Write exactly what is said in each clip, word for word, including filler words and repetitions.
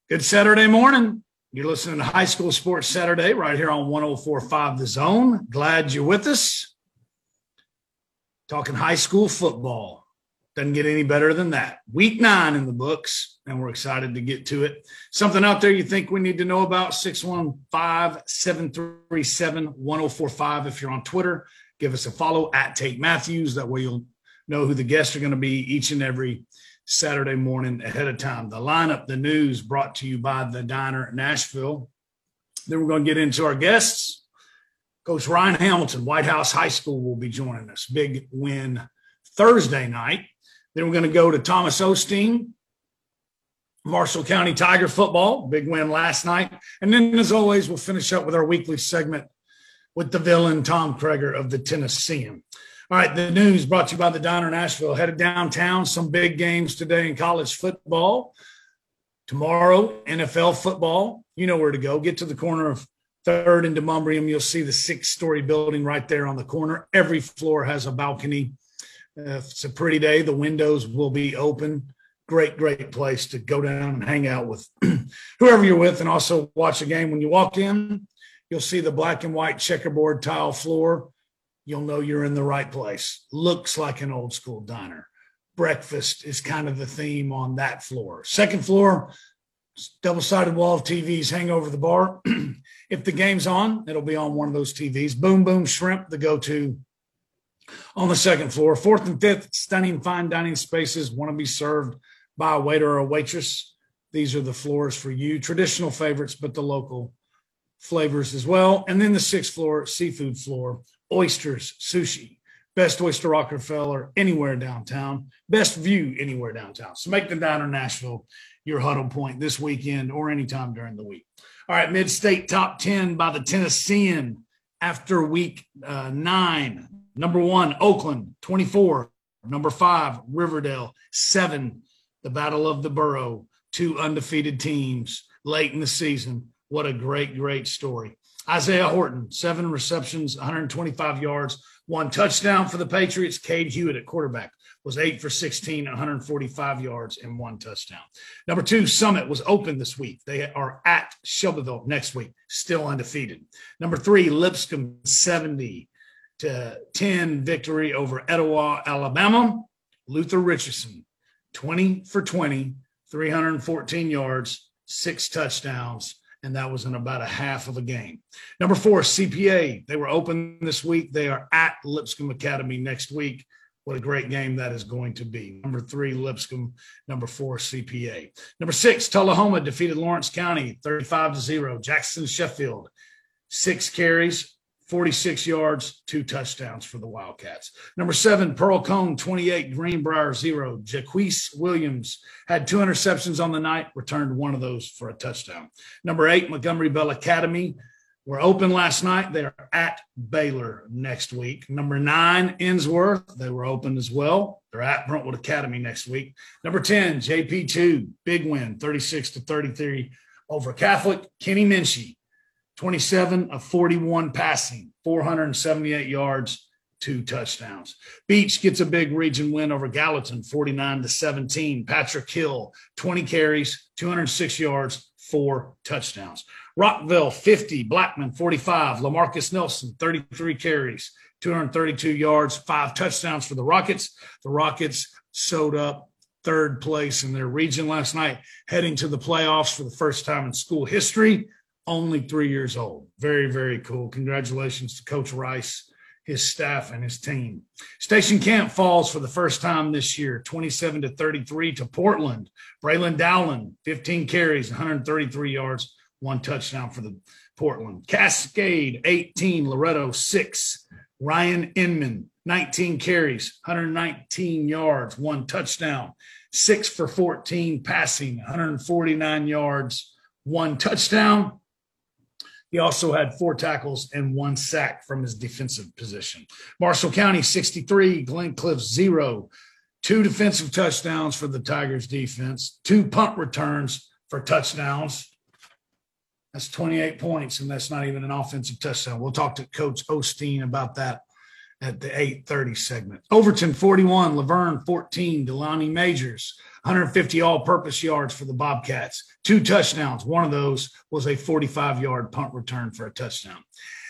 Good Saturday morning. You're listening to High School Sports Saturday right here on one oh four point five The Zone. Glad you're with us. Talking high school football. Doesn't get any better than that. Week nine in the books, and we're excited to get to it. Something out there you think we need to know about, six one five, seven three seven, one oh four five. If you're on Twitter, give us a follow at Tate Matthews. That way you'll know who the guests are going to be each and every Saturday morning ahead of time. The lineup, the news brought to you by the Diner at Nashville. Then we're going to get into our guests. Coach Ryan Hamilton, White House High School, will be joining us. Big win Thursday night. Then we're going to go to Thomas Osteen, Marshall County Tiger football. Big win last night. And then, as always, we'll finish up with our weekly segment with the villain, Tom Kreger of the Tennessean. All right, the news brought to you by the Diner Nashville. Headed downtown, some big games today in college football. Tomorrow, N F L football. You know where to go. Get to the corner of third and Demonbreun. You'll see the six-story building right there on the corner. Every floor has a balcony. Uh, if it's a pretty day, the windows will be open. Great, great place to go down and hang out with whoever you're with and also watch a game. When you walk in, you'll see the black and white checkerboard tile floor. You'll know you're in the right place. Looks like an old school diner. Breakfast is kind of the theme on that floor. Second floor, double-sided wall of T Vs hang over the bar. If the game's on, it'll be on one of those T Vs. Boom Boom Shrimp, the go-to on the second floor. Fourth and fifth, stunning fine dining spaces. Want to be served by a waiter or a waitress. These are the floors for you. Traditional favorites, but the local flavors as well. And then the sixth floor, seafood floor. Oysters, sushi, best oyster Rockefeller anywhere downtown, best view anywhere downtown. So make the Diner Nashville your huddle point this weekend or anytime during the week. All right, Mid-State Top ten by the Tennessean after week uh, nine. Number one, Oakland, twenty-four. Number five, Riverdale, seven. The Battle of the Borough, two undefeated teams late in the season. What a great, great story. Isaiah Horton, seven receptions, one hundred twenty-five yards, one touchdown for the Patriots. Cade Hewitt at quarterback was eight for sixteen, one hundred forty-five yards, and one touchdown. Number two, Summit was open this week. They are at Shelbyville next week, still undefeated. Number three, Lipscomb, seventy to ten victory over Etowah, Alabama. Luther Richardson, twenty for twenty, three hundred fourteen yards, six touchdowns. And that was in about a half of a game. Number four, C P A. They were open this week. They are at Lipscomb Academy next week. What a great game that is going to be. Number three, Lipscomb. Number four, C P A. Number six, Tullahoma defeated Lawrence County thirty-five to zero. Jackson Sheffield, six carries, forty-six yards, two touchdowns for the Wildcats. Number seven, Pearl Cone, twenty-eight, Greenbrier, zero. Jaquise Williams had two interceptions on the night, returned one of those for a touchdown. Number eight, Montgomery Bell Academy were open last night. They are at Baylor next week. Number nine, Innsworth, they were open as well. They're at Brentwood Academy next week. Number ten, J P two, big win, thirty-six to thirty-three over Catholic. Kenny Minchie, twenty-seven of forty-one passing, four hundred seventy-eight yards, two touchdowns. Beach gets a big region win over Gallatin, forty-nine to seventeen. Patrick Hill, twenty carries, two hundred six yards, four touchdowns. Rockville, fifty. Blackman, forty-five. LaMarcus Nelson, thirty-three carries, two hundred thirty-two yards, five touchdowns for the Rockets. The Rockets sewed up third place in their region last night, heading to the playoffs for the first time in school history. Only three years old. Very, very cool. Congratulations to Coach Rice, his staff, and his team. Station Camp falls for the first time this year, twenty-seven to thirty-three to Portland. Braylon Dowland, fifteen carries, one hundred thirty-three yards, one touchdown for the Portland. Cascade, eighteen. Loretto, six. Ryan Inman, nineteen carries, one hundred nineteen yards, one touchdown. six for fourteen passing, one hundred forty-nine yards, one touchdown. He also had four tackles and one sack from his defensive position. Marshall County, sixty-three. Glencliff, zero. Two defensive touchdowns for the Tigers defense. Two punt returns for touchdowns. That's twenty-eight points, and that's not even an offensive touchdown. We'll talk to Coach Osteen about that at the eight thirty segment. Overton forty-one, Laverne fourteen, Delaney Majors, one hundred fifty all-purpose yards for the Bobcats, two touchdowns. One of those was a forty-five-yard punt return for a touchdown.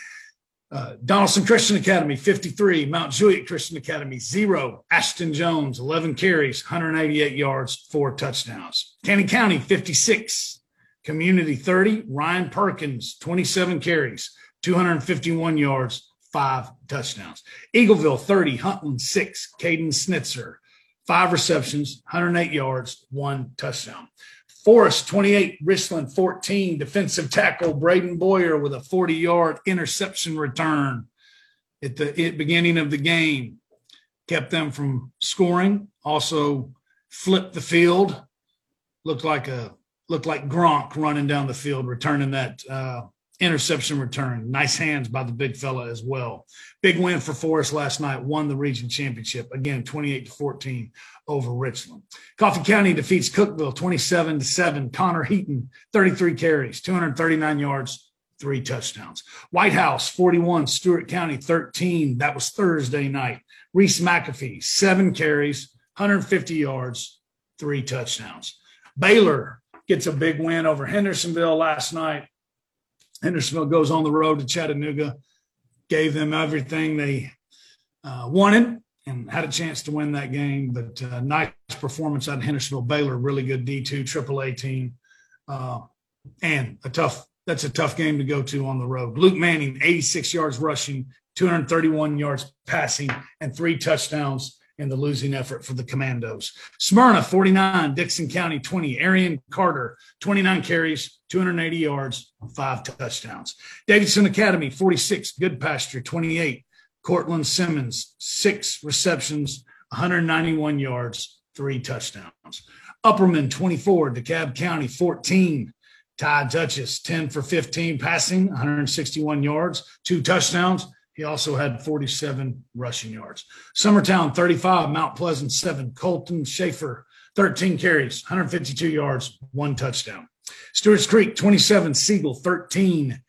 Uh, Donaldson Christian Academy, fifty-three. Mount Juliet Christian Academy, zero. Ashton Jones, eleven carries, one hundred eighty-eight yards, four touchdowns. Canyon County, fifty-six. Community, thirty. Ryan Perkins, twenty-seven carries, two hundred fifty-one yards, five touchdowns. Eagleville, thirty. Huntland, six. Caden Snitzer, five receptions, one hundred eight yards, one touchdown. Forest, twenty-eight, Richland, fourteen, defensive tackle Braden Boyer with a forty-yard interception return at the beginning of the game. Kept them from scoring, also flipped the field. Looked like a looked like Gronk running down the field, returning that uh, interception return. Nice hands by the big fella as well. Big win for Forest last night, won the region championship. Again, twenty-eight to fourteen over Richland. Coffee County defeats Cookeville twenty-seven to seven. Connor Heaton, thirty-three carries, two hundred thirty-nine yards, three touchdowns. White House, forty-one. Stewart County, thirteen. That was Thursday night. Reese McAfee, seven carries, one hundred fifty yards, three touchdowns. Baylor gets a big win over Hendersonville last night. Hendersonville goes on the road to Chattanooga, gave them everything they uh, wanted and had a chance to win that game. But uh, nice performance out of Hendersonville. Baylor, really good D two triple A team. Uh, and a tough, that's a tough game to go to on the road. Luke Manning, eighty-six yards rushing, two hundred thirty-one yards passing, and three touchdowns in the losing effort for the Commandos. Smyrna, forty-nine, Dixon County, twenty. Arian Carter, twenty-nine carries, two hundred eighty yards, five touchdowns. Davidson Academy, forty-six, Good Pasture, twenty-eight. Cortland Simmons, six receptions, one hundred ninety-one yards, three touchdowns. Upperman, twenty-four, DeKalb County, fourteen. Ty Duchess, ten for fifteen, passing, one hundred sixty-one yards, two touchdowns. He also had forty-seven rushing yards. Summertown, thirty-five, Mount Pleasant, seven. Colton Schaefer, thirteen carries, one hundred fifty-two yards, one touchdown. Stewart's Creek, twenty-seven, Siegel, thirteen.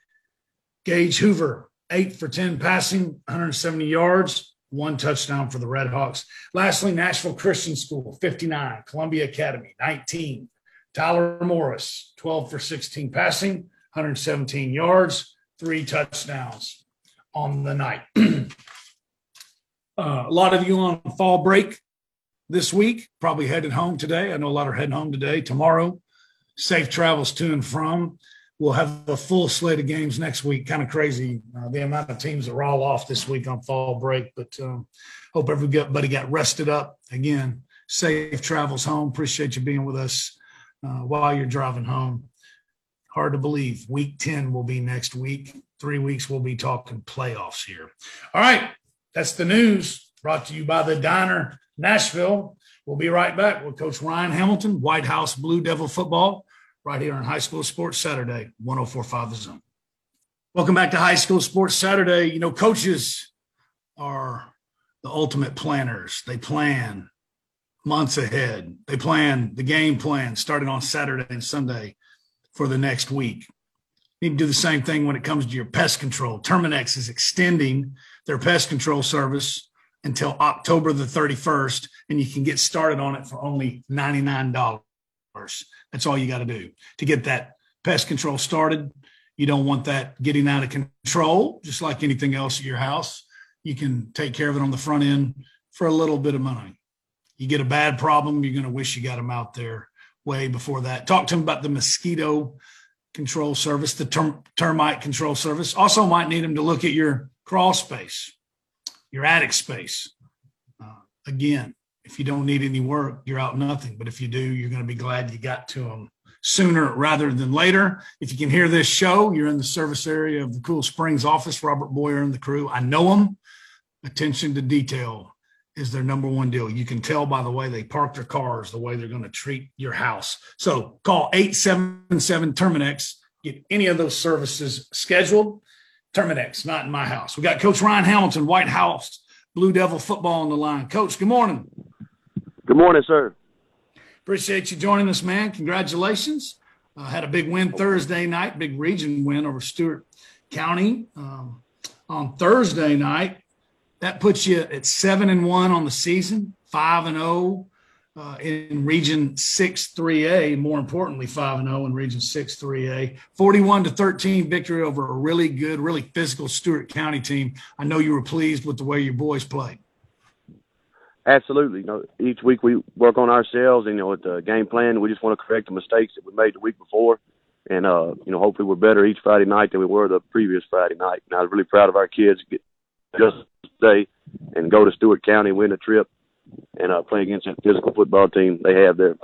Gage Hoover, eight for ten passing, one hundred seventy yards, one touchdown for the Red Hawks. Lastly, Nashville Christian School, fifty-nine. Columbia Academy, nineteen. Tyler Morris, twelve for sixteen passing, one hundred seventeen yards, three touchdowns on the night. uh, a lot of you on fall break this week, probably headed home today. I know a lot are heading home today. Tomorrow, safe travels to and from. We'll have a full slate of games next week. Kind of crazy, uh, the amount of teams that are all off this week on fall break. But um, hope everybody got rested up. Again, safe travels home. Appreciate you being with us uh, while you're driving home. Hard to believe. Week ten will be next week. Three weeks we'll be talking playoffs here. All right, that's the news brought to you by the Diner Nashville. We'll be right back with Coach Ryan Hamilton, White House Blue Devil football, right here on High School Sports Saturday, one oh four point five The Zone. Welcome back to High School Sports Saturday. You know, coaches are the ultimate planners. They plan months ahead. They plan the game plan starting on Saturday and Sunday for the next week. You need to do the same thing when it comes to your pest control. Terminex is extending their pest control service until October the thirty-first, and you can get started on it for only ninety-nine dollars. That's all you got to do to get that pest control started. You don't want that getting out of control, just like anything else at your house. You can take care of it on the front end for a little bit of money. You get a bad problem, you're going to wish you got them out there way before that. Talk to them about the mosquito control service, the term, termite control service. Also might need them to look at your crawl space, your attic space. Uh, again, if you don't need any work, you're out nothing. But if you do, you're going to be glad you got to them sooner rather than later. If you can hear this show, you're in the service area of the Cool Springs office, Robert Boyer and the crew. I know them. Attention to detail is their number one deal. You can tell by the way they park their cars, the way they're going to treat your house. So call eight seven seven Terminex. Get any of those services scheduled. Terminex, not in my house. We got Coach Ryan Hamilton, White House Blue Devil football on the line. Coach, good morning. Good morning, sir. Appreciate you joining us, man. Congratulations. Uh, had a big win Thursday night, big region win over Stewart County um, on Thursday night. That puts you at seven and one on the season, five and zero uh, in Region six three A. More importantly, five and zero in Region six three A. Forty-one to thirteen victory over a really good, really physical Stewart County team. I know you were pleased with the way your boys played. Absolutely. You know, each week we work on ourselves, and you know, with the game plan, we just want to correct the mistakes that we made the week before, and uh, you know, hopefully we're better each Friday night than we were the previous Friday night. And I was really proud of our kids. Get, just stay and go to Stewart County, win a trip, and uh, play against that physical football team they have there.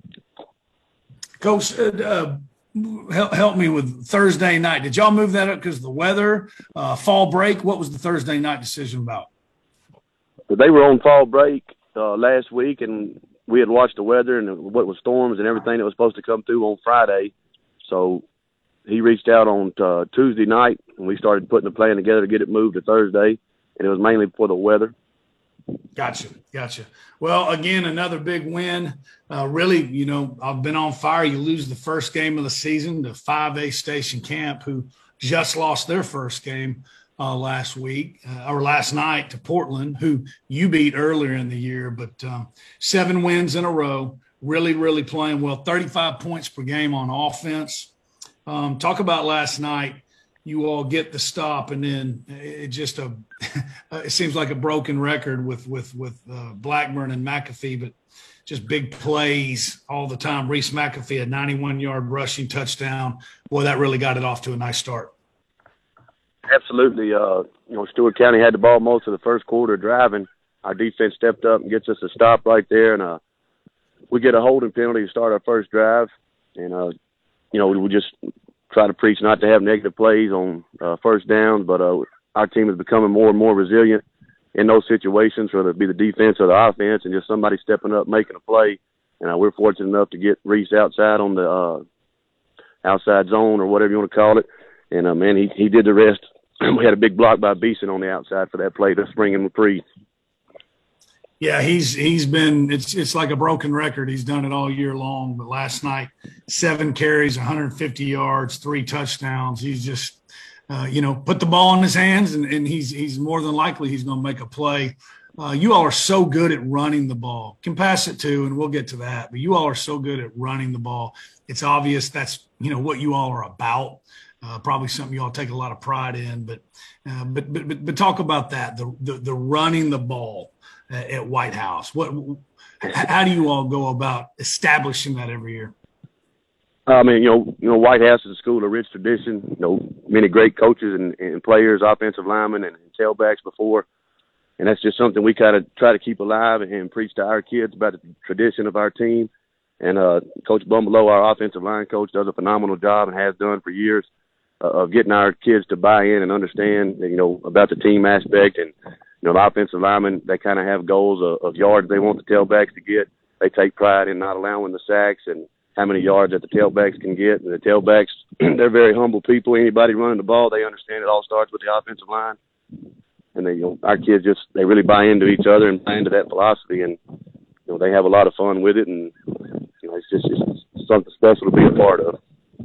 Coach, uh, help, help me with Thursday night. Did y'all move that up because of the weather, uh, fall break? What was the Thursday night decision about? But they were on fall break uh, last week, and we had watched the weather and what was storms and everything that was supposed to come through on Friday. So he reached out on uh, Tuesday night, and we started putting a plan together to get it moved to Thursday, and it was mainly for the weather. Gotcha, gotcha. Well, again, another big win. Uh, really, you know, I've been on fire. You lose the first game of the season to five A Station Camp, who just lost their first game uh, last week uh, or last night to Portland, who you beat earlier in the year. But um, seven wins in a row, really, really playing well. thirty-five points per game on offense. Um, talk about last night. You all get the stop, and then it just a it seems like a broken record with with with uh, Blackburn and McAfee, but just big plays all the time. Reese McAfee, a ninety-one yard rushing touchdown. Boy, that really got it off to a nice start. Absolutely. Uh, you know, Stewart County had the ball most of the first quarter driving. Our defense stepped up and gets us a stop right there, and uh, we get a holding penalty to start our first drive, and uh, you know, we, we just try to preach not to have negative plays on uh, first downs, but uh, our team is becoming more and more resilient in those situations, whether it be the defense or the offense, and just somebody stepping up, making a play. And uh, we're fortunate enough to get Reese outside on the uh, outside zone or whatever you want to call it. And, uh, man, he, he did the rest. We had a big block by Beeson on the outside for that play to spring and reprieve. Yeah, he's he's been it's it's like a broken record. He's done it all year long. But last night, seven carries, one hundred fifty yards, three touchdowns. He's just uh, you know, put the ball in his hands, and, and he's he's more than likely he's going to make a play. Uh, you all are so good at running the ball. Can pass it too, and we'll get to that. But you all are so good at running the ball. It's obvious that's you know what you all are about. Uh, probably something you all take a lot of pride in. But uh, but, but but but talk about that the the, the running the ball at White House. What, how do you all go about establishing that every year? I mean, you know, you know, White House is a school of rich tradition. You know, many great coaches and, and players, offensive linemen, and, and tailbacks before, and that's just something we kind of try to keep alive and, and preach to our kids about the tradition of our team. And uh, Coach Bumbelow, our offensive line coach, does a phenomenal job and has done for years uh, of getting our kids to buy in and understand, you know, about the team aspect. And you know, the offensive linemen, they kind of have goals of, of yards they want the tailbacks to get. They take pride in not allowing the sacks and how many yards that the tailbacks can get. And the tailbacks, they're very humble people. Anybody running the ball, they understand it all starts with the offensive line. And they, you know, our kids just, they really buy into each other and buy into that philosophy. And, you know, they have a lot of fun with it. And, you know, it's just it's something special to be a part of.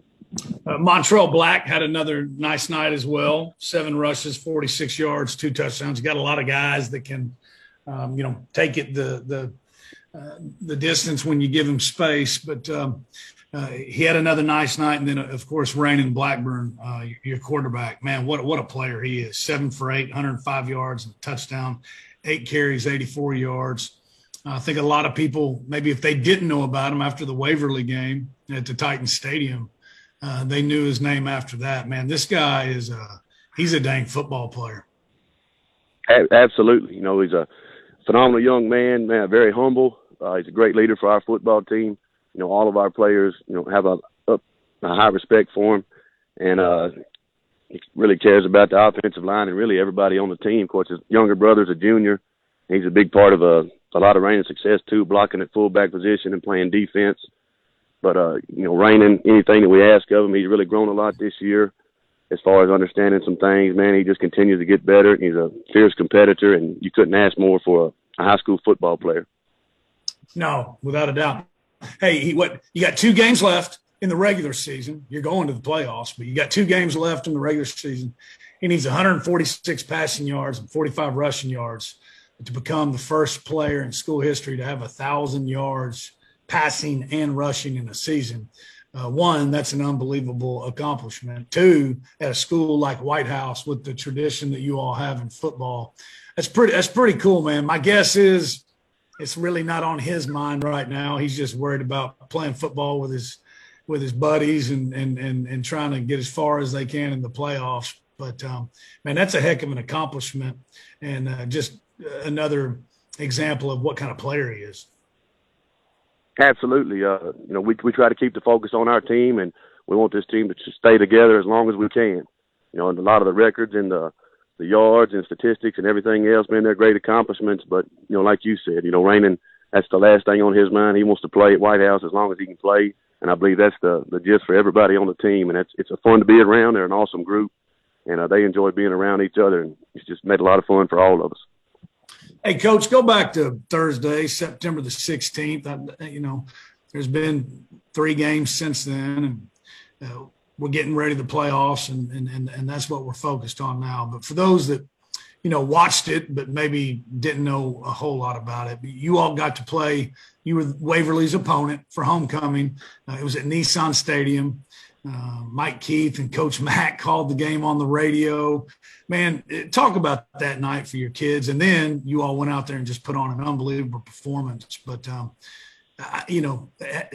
Uh, Montrell Black had another nice night as well. Seven rushes, forty-six yards, two touchdowns. You got a lot of guys that can, um, you know, take it the the uh, the distance when you give them space. But um, uh, he had another nice night. And then, of course, Rainin Blackburn, uh, your quarterback. Man, what what a player he is. Seven for eight, one hundred five yards, and a touchdown, eight carries, eighty-four yards. Uh, I think a lot of people, maybe if they didn't know about him after the Waverly game at the Titan Stadium, Uh, they knew his name after that. Man, this guy is a he's a dang football player. Absolutely. You know, he's a phenomenal young man, man, very humble. Uh, he's a great leader for our football team. You know, all of our players, you know, have a, a, a high respect for him. And uh, he really cares about the offensive line and really everybody on the team. Of course, his younger brother's a junior. He's a big part of a, a lot of Raining's success, too, blocking at fullback position and playing defense. But, uh, you know, Rainin, anything that we ask of him, he's really grown a lot this year as far as understanding some things. Man, he just continues to get better. He's a fierce competitor, and you couldn't ask more for a, a high school football player. No, without a doubt. Hey, he, what you got two games left in the regular season. You're going to the playoffs, but you got two games left in the regular season. He needs one hundred forty-six passing yards and forty-five rushing yards to become the first player in school history to have a thousand yards passing and rushing in a season. Uh, one, that's an unbelievable accomplishment. Two, at a school like White House with the tradition that you all have in football, that's pretty. That's pretty cool, man. My guess is it's really not on his mind right now. He's just worried about playing football with his with his buddies and and and and trying to get as far as they can in the playoffs. But um, man, that's a heck of an accomplishment, and uh, just another example of what kind of player he is. Absolutely. Uh, you know, we we try to keep the focus on our team, and we want this team to stay together as long as we can. You know, and a lot of the records and the the yards and statistics and everything else, man, they're great accomplishments. But, you know, like you said, you know, Raymond, that's the last thing on his mind. He wants to play at White House as long as he can play. And I believe that's the, the gist for everybody on the team. And it's, it's a fun to be around. They're an awesome group. And uh, they enjoy being around each other. And it's just made a lot of fun for all of us. Hey, Coach, go back to Thursday, September the sixteenth. I, you know, there's been three games since then. And uh, we're getting ready to the playoffs, and, and, and, and that's what we're focused on now. But for those that, you know, watched it but maybe didn't know a whole lot about it, you all got to play. You were Waverly's opponent for homecoming. Uh, it was at Nissan Stadium. Uh, Mike Keith and Coach Mack called the game on the radio. Man, talk about that night for your kids. And then you all went out there and just put on an unbelievable performance. But, um, I, you know,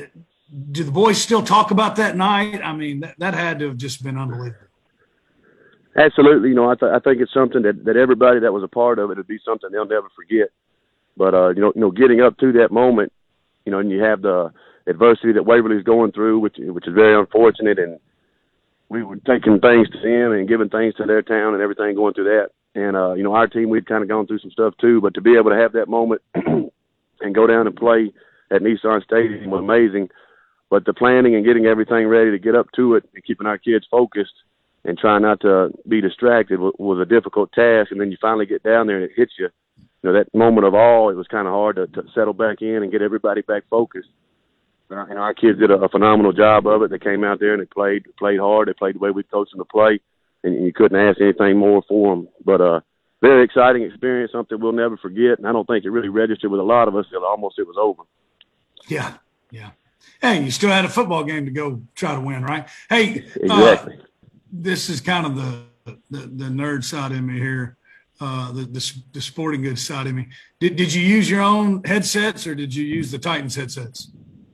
do the boys still talk about that night? I mean, that, that had to have just been unbelievable. Absolutely. You know, I, th- I think it's something that, that everybody that was a part of it would be something they'll never forget. But, uh, you know, you know, getting up to that moment, you know, and you have the adversity that Waverly's going through, which which is very unfortunate, and we were taking things to them and giving things to their town and everything going through that. And, uh, you know, our team, we'd kind of gone through some stuff too, but to be able to have that moment and go down and play at Nissan Stadium was amazing. But the planning and getting everything ready to get up to it and keeping our kids focused and trying not to be distracted was a difficult task. And then you finally get down there and it hits you. You know, that moment of awe, it was kind of hard to, to settle back in and get everybody back focused. And our kids did a, a phenomenal job of it. They came out there and they played played hard. They played the way we coached them to play, and you couldn't ask anything more for them. But uh, very exciting experience, something we'll never forget. And I don't think it really registered with a lot of us till almost it was over. Yeah, yeah. Hey, you still had a football game to go try to win, right? Hey, exactly. Uh, this is kind of the, the the nerd side of me here, uh, the, the the sporting goods side of me. Did did you use your own headsets or did you use the Titans headsets?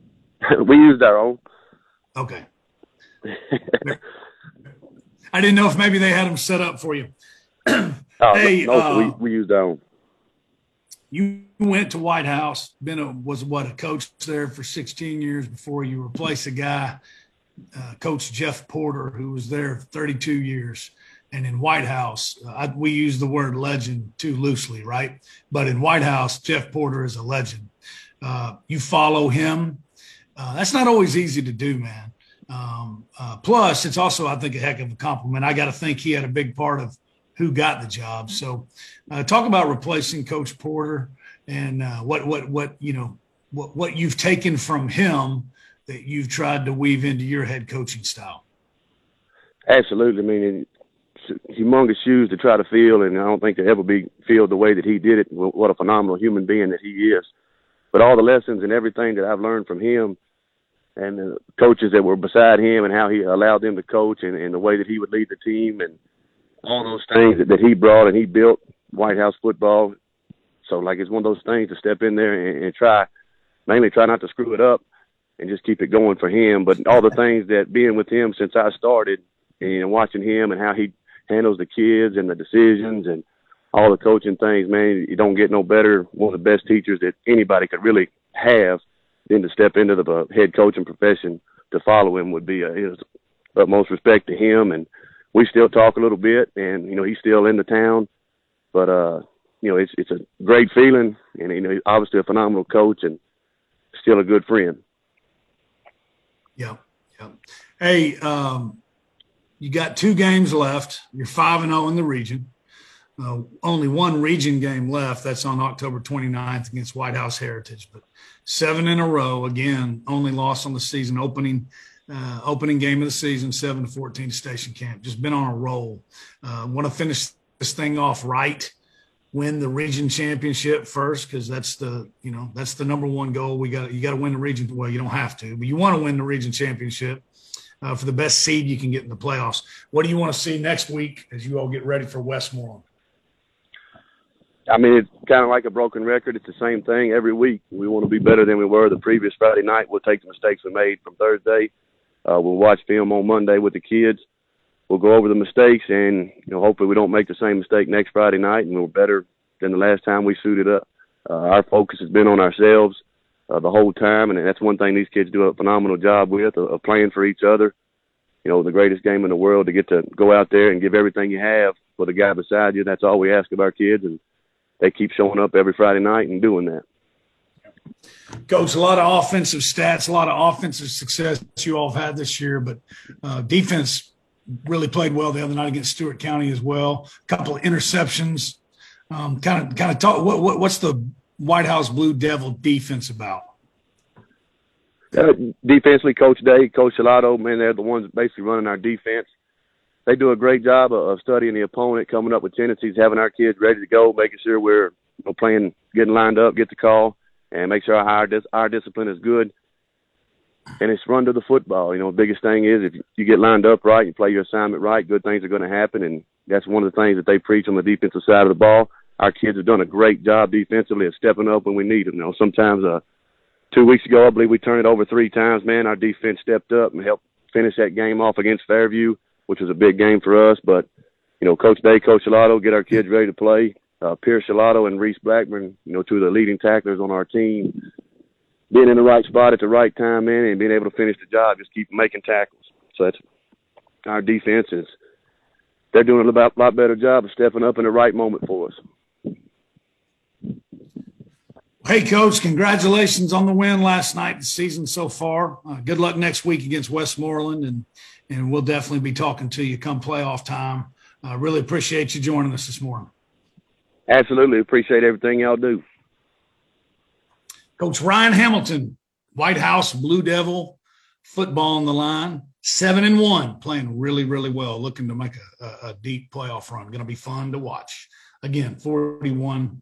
We used our own. Okay. I didn't know if maybe they had them set up for you. oh, hey, no, uh, we, we used our own. You went to White House, been a, was what, a coach there for sixteen years before you replaced a guy, uh, Coach Jeff Porter, who was there thirty-two years. And in White House, uh, I, we use the word legend too loosely, right? But in White House, Jeff Porter is a legend. Uh, you follow him. Uh, that's not always easy to do, man. Um, uh, plus, it's also, I think, a heck of a compliment. I got to think he had a big part of who got the job. So uh, talk about replacing Coach Porter and uh, what, what, what, you know, what, what you've taken from him that you've tried to weave into your head coaching style. Absolutely. I mean, it's humongous shoes to try to fill, and I don't think they'll ever be filled the way that he did it. What a phenomenal human being that he is. But all the lessons and everything that I've learned from him and the coaches that were beside him and how he allowed them to coach and, and the way that he would lead the team and all those things that, that he brought and he built White House football. So, like, it's one of those things to step in there and, and try, mainly try not to screw it up and just keep it going for him. But all the things that being with him since I started and watching him and how he handles the kids and the decisions and all the coaching things, man, you don't get no better. One of the best teachers that anybody could really have than to step into the head coaching profession to follow him would be a, his utmost respect to him. And we still talk a little bit, and, you know, he's still in the town. But, uh, you know, it's it's a great feeling, and, you know, he's obviously a phenomenal coach and still a good friend. Yeah, yeah. Hey, um, you got two games left. You're five and oh in the region. Uh, only one region game left. That's on October twenty-ninth against White House Heritage. But seven in a row, again, only loss on the season, opening uh, opening game of the season, seven to fourteen Station Camp. Just been on a roll. Uh, Want to finish this thing off right. Win the region championship first, because that's the you know that's the number one goal. We got you got to win the region. Well, you don't have to, but you want to win the region championship uh, for the best seed you can get in the playoffs. What do you want to see next week as you all get ready for Westmoreland? I mean, it's kind of like a broken record. It's the same thing every week. We want to be better than we were the previous Friday night. We'll take the mistakes we made from Thursday. Uh, we'll watch film on Monday with the kids. We'll go over the mistakes, and you know, hopefully we don't make the same mistake next Friday night, and we're better than the last time we suited up. Uh, our focus has been on ourselves uh, the whole time, and that's one thing these kids do a phenomenal job with, of, of playing for each other. You know, the greatest game in the world, to get to go out there and give everything you have for the guy beside you. That's all we ask of our kids, and they keep showing up every Friday night and doing that. Coach, a lot of offensive stats, a lot of offensive success you all have had this year, but uh, defense really played well the other night against Stewart County as well. A couple of interceptions. Um, kind of, kind of talk. What, what, what's the White House Blue Devil defense about? Uh, defensively, Coach Day, Coach Salato, man, they're the ones basically running our defense. They do a great job of, of studying the opponent, coming up with tendencies, having our kids ready to go, making sure we're you know, playing, getting lined up, get the call, and make sure our our discipline is good. And it's run to the football. You know, the biggest thing is if you get lined up right, you play your assignment right, good things are going to happen. And that's one of the things that they preach on the defensive side of the ball. Our kids have done a great job defensively of stepping up when we need them. You know, sometimes uh, two weeks ago, I believe we turned it over three times. Man, our defense stepped up and helped finish that game off against Fairview, which was a big game for us. But, you know, Coach Day, Coach Salato, get our kids ready to play. Uh, Pierce Salato and Reese Blackburn, you know, two of the leading tacklers on our team, being in the right spot at the right time, man, and being able to finish the job, just keep making tackles. So that's our defense is they're doing a lot, lot better job of stepping up in the right moment for us. Hey, Coach, congratulations on the win last night, the season so far. Uh, good luck next week against Westmoreland, and, and we'll definitely be talking to you come playoff time. I uh, really appreciate you joining us this morning. Absolutely. Appreciate everything y'all do. Coach Ryan Hamilton, White House Blue Devil, football on the line, seven and one, playing really, really well, looking to make a, a, a deep playoff run. Going to be fun to watch. Again, forty-one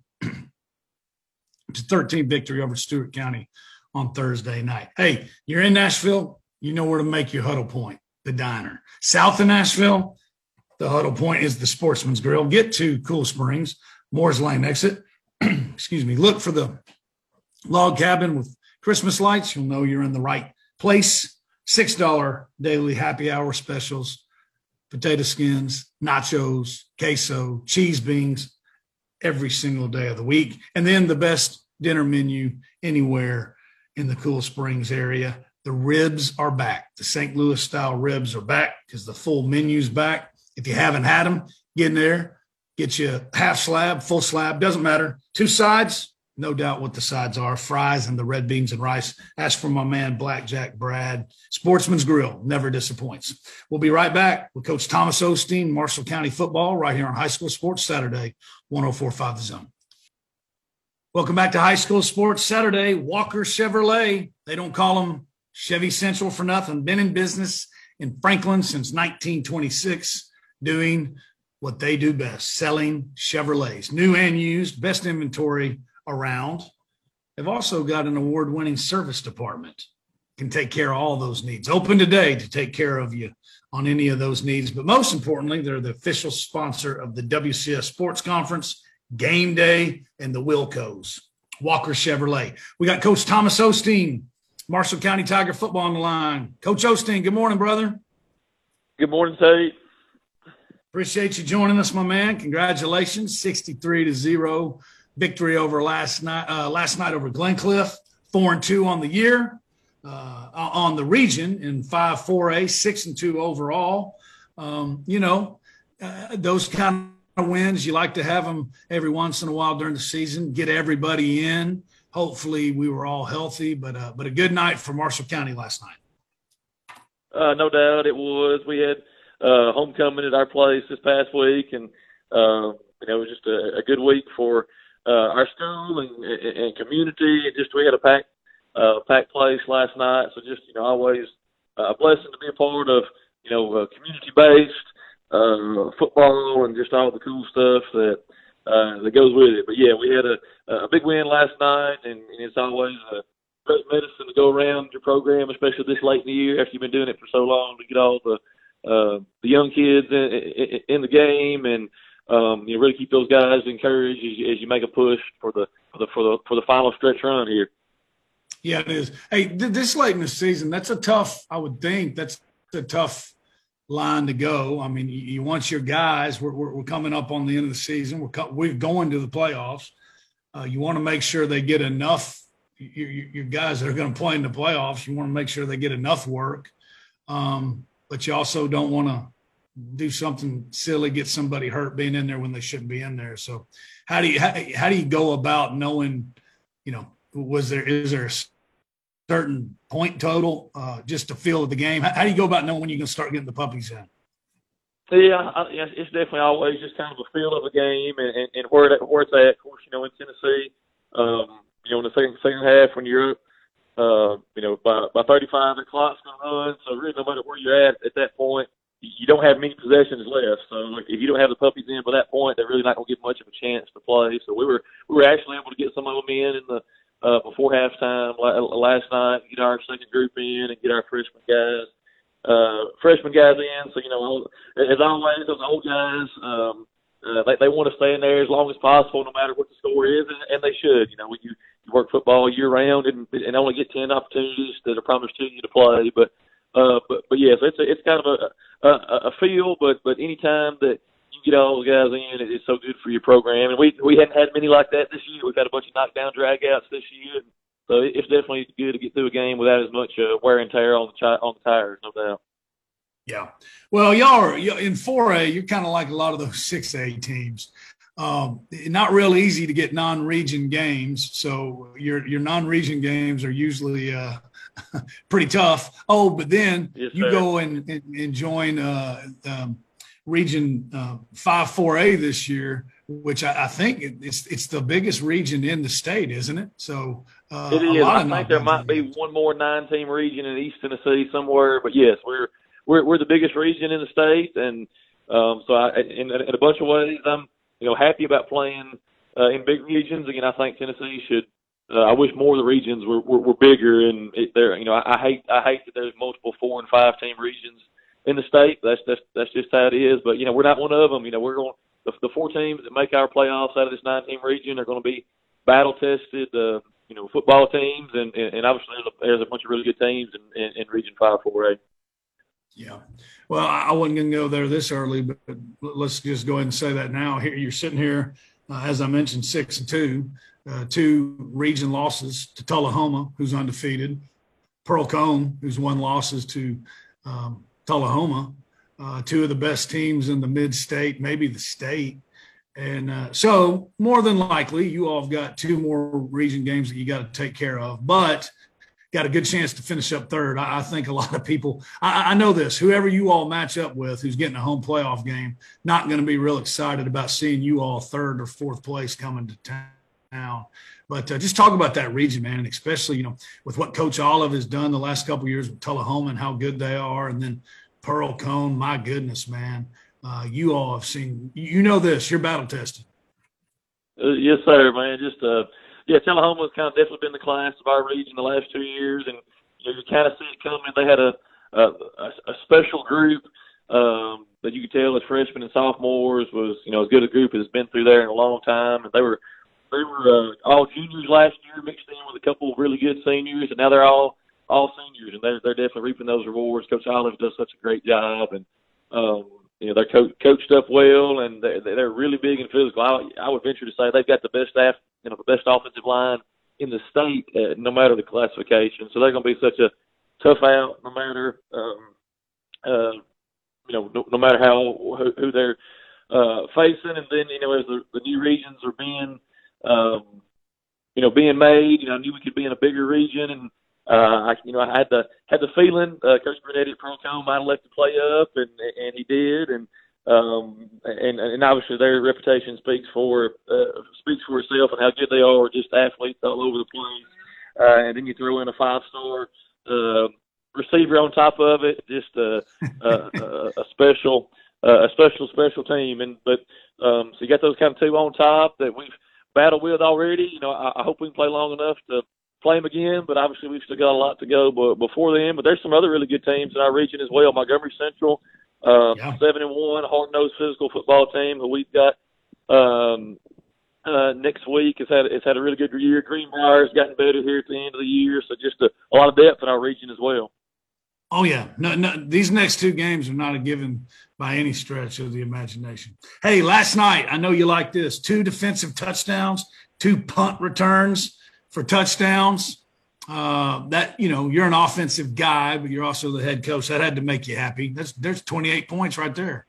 to thirteen victory over Stewart County on Thursday night. Hey, you're in Nashville, you know where to make your huddle point, the diner. South of Nashville, the huddle point is the Sportsman's Grill. Get to Cool Springs, Moore's Lane exit. Excuse me. Look for the log cabin with Christmas lights. You'll know you're in the right place. six dollars daily happy hour specials, potato skins, nachos, queso, cheese beans every single day of the week. And then the best dinner menu anywhere in the Cool Springs area. The ribs are back. The Saint Louis style ribs are back because the full menu's back. If you haven't had them, get in there, get you a half slab, full slab, doesn't matter. Two sides. No doubt what the sides are, fries and the red beans and rice. Ask for my man, Blackjack Brad. Sportsman's Grill never disappoints. We'll be right back with Coach Thomas Osteen, Marshall County football, right here on High School Sports Saturday, one oh four point five The Zone. Welcome back to High School Sports Saturday. Walker Chevrolet. They don't call them Chevy Central for nothing. Been in business in Franklin since nineteen twenty-six, doing what they do best, selling Chevrolets, new and used, best inventory around. They've also got an award-winning service department. Can take care of all those needs. Open today to take care of you on any of those needs. But most importantly, they're the official sponsor of the W C S Sports Conference, Game Day, and the Wilcos. Walker Chevrolet. We got Coach Thomas Osteen, Marshall County Tiger football on the line. Coach Osteen, good morning, brother. Good morning, Tate. Appreciate you joining us, my man. Congratulations, sixty-three to zero. Victory over last night, uh, last night over Glencliff, four and two on the year, uh, on the region in five four A, six and two overall. Um, you know, uh, those kind of wins, you like to have them every once in a while during the season, get everybody in. Hopefully we were all healthy, but, uh, but a good night for Marshall County last night. Uh, no doubt it was. We had uh, homecoming at our place this past week, and, uh, you know, it was just a, a good week for Uh, our school and, and, and community. It just we had a packed, uh, packed place last night. So just you know, always a blessing to be a part of, you know, uh, community-based uh, football and just all the cool stuff that uh, that goes with it. But, yeah, we had a, a big win last night, and, and it's always a great medicine to go around your program, especially this late in the year after you've been doing it for so long, to get all the uh, the young kids in, in, in the game and um, you know, really keep those guys encouraged as you, as you make a push for the for the for the for the final stretch run here. Yeah, it is. Hey, th- this late in the season, that's a tough. I would think that's a tough line to go. I mean, you, you want your guys. We're, we're we're coming up on the end of the season. We're co- we're going to the playoffs. Uh, you want to make sure they get enough. Your, your guys that are going to play in the playoffs, you want to make sure they get enough work. Um, but you also don't want to do something silly, get somebody hurt being in there when they shouldn't be in there. So how do you, how, how do you go about knowing, you know, was there, is there a certain point total, uh, just to feel of the game? How, how do you go about knowing when you're going to start getting the puppies in? Yeah, I, it's definitely always just kind of a feel of a game and, and, and where, it, where it's at. Of course, you know, in Tennessee, um, you know, in the second, second half when you're up, uh, you know, by, by thirty-five, the clock's going to run. So really, no matter where you're at at that point, you don't have many possessions left. So like, if you don't have the puppies in by that point, they're really not going to get much of a chance to play. So we were we were actually able to get some of them in in the uh, before halftime last night, get our second group in and get our freshman guys uh, freshman guys in. So you know, as always, those old guys um, uh, they they want to stay in there as long as possible, no matter what the score is, and, and they should. You know, when you, you work football year round and, and only get ten opportunities that are promised to you to play, but. Uh, but but yes, yeah, so it's a, it's kind of a, a a feel, but but any time that you get all those guys in, it, it's so good for your program. And we we hadn't had many like that this year. We've had a bunch of knockdown dragouts this year, so it, it's definitely good to get through a game without as much uh, wear and tear on the chi- on the tires, no doubt. Yeah, well, y'all are in four A. You're kind of like a lot of those six A teams. Um, not real easy to get non-region games, so your your non-region games are usually. Uh, pretty tough. Oh, but then yes, you sir. go and, and, and join uh, um, Region uh, five four A this year, which I, I think it's it's the biggest region in the state, isn't it? So uh, it a is. lot I of think there might be games. one more nine-team region in East Tennessee somewhere, but yes, we're we're we're the biggest region in the state, and um, so I, in, in a bunch of ways, I'm you know happy about playing uh, in big regions. Again, I think Tennessee should. Uh, I wish more of the regions were, were, were bigger, and it, there, you know, I, I hate I hate that there's multiple four and five team regions in the state. That's that's that's just how it is. But you know, we're not one of them. You know, we're going the, the four teams that make our playoffs out of this nine team region are going to be battle tested. Uh, you know, football teams, and, and, and obviously there's a, there's a bunch of really good teams in, in, in Region five four A. Yeah. Well, I wasn't going to go there this early, but let's just go ahead and say that now. Here, you're sitting here, uh, as I mentioned, six and two. Uh, two region losses to Tullahoma, who's undefeated, Pearl Cone, who's won losses to um, Tullahoma, uh, two of the best teams in the mid-state, maybe the state. And uh, so more than likely, you all have got two more region games that you got to take care of, but got a good chance to finish up third. I, I think a lot of people I, – I know this, whoever you all match up with who's getting a home playoff game, not going to be real excited about seeing you all third or fourth place coming to town. Now, but uh, just talk about that region, man, and especially, you know, with what Coach Olive has done the last couple of years with Tullahoma and how good they are, and then Pearl Cone, my goodness, man, uh, you all have seen, you know this, you're battle tested. Uh, yes, sir, man. Just, uh, yeah, Tullahoma's kind of definitely been the class of our region the last two years, and you know, you kind of see it coming. They had a a, a special group um, that you could tell as freshmen and sophomores was, you know, as good a group as been through there in a long time, and they were. They were uh, all juniors last year, mixed in with a couple of really good seniors, and now they're all all seniors, and they're they're definitely reaping those rewards. Coach Olive does such a great job, and um, you know they're co- coached up well, and they're, they're really big and physical. I, I would venture to say they've got the best staff, you know, the best offensive line in the state, uh, no matter the classification. So they're going to be such a tough out, no matter um, uh, you know, no, no matter how who, who they're uh, facing, and then you know as the, the new regions are being Um, you know, being made, you know, I knew we could be in a bigger region, and uh, I, you know, I had the had the feeling uh, Coach Brunetti at Pearl Cone might have left the play up, and and he did, and um, and and obviously their reputation speaks for uh, speaks for itself, and how good they are, just athletes all over the place, uh, and then you throw in a five star uh, receiver on top of it, just a a, a, a special uh, a special special team. And but um, so you got those kind of two on top that we've battled with already. You know, I, I hope we can play long enough to play them again, but obviously we've still got a lot to go b- before then. But there's some other really good teams in our region as well. Montgomery Central, um, yeah. seven and one, hard-nosed physical football team who we've got um, uh, next week. It's had it's had a really good year. Greenbrier's gotten better here at the end of the year, so just a, a lot of depth in our region as well. Oh yeah, no, no. These next two games are not a given by any stretch of the imagination. Hey, last night I know you like this: two defensive touchdowns, two punt returns for touchdowns. Uh, that, you know, you're an offensive guy, but you're also the head coach. That had to make you happy. That's there's twenty-eight points right there.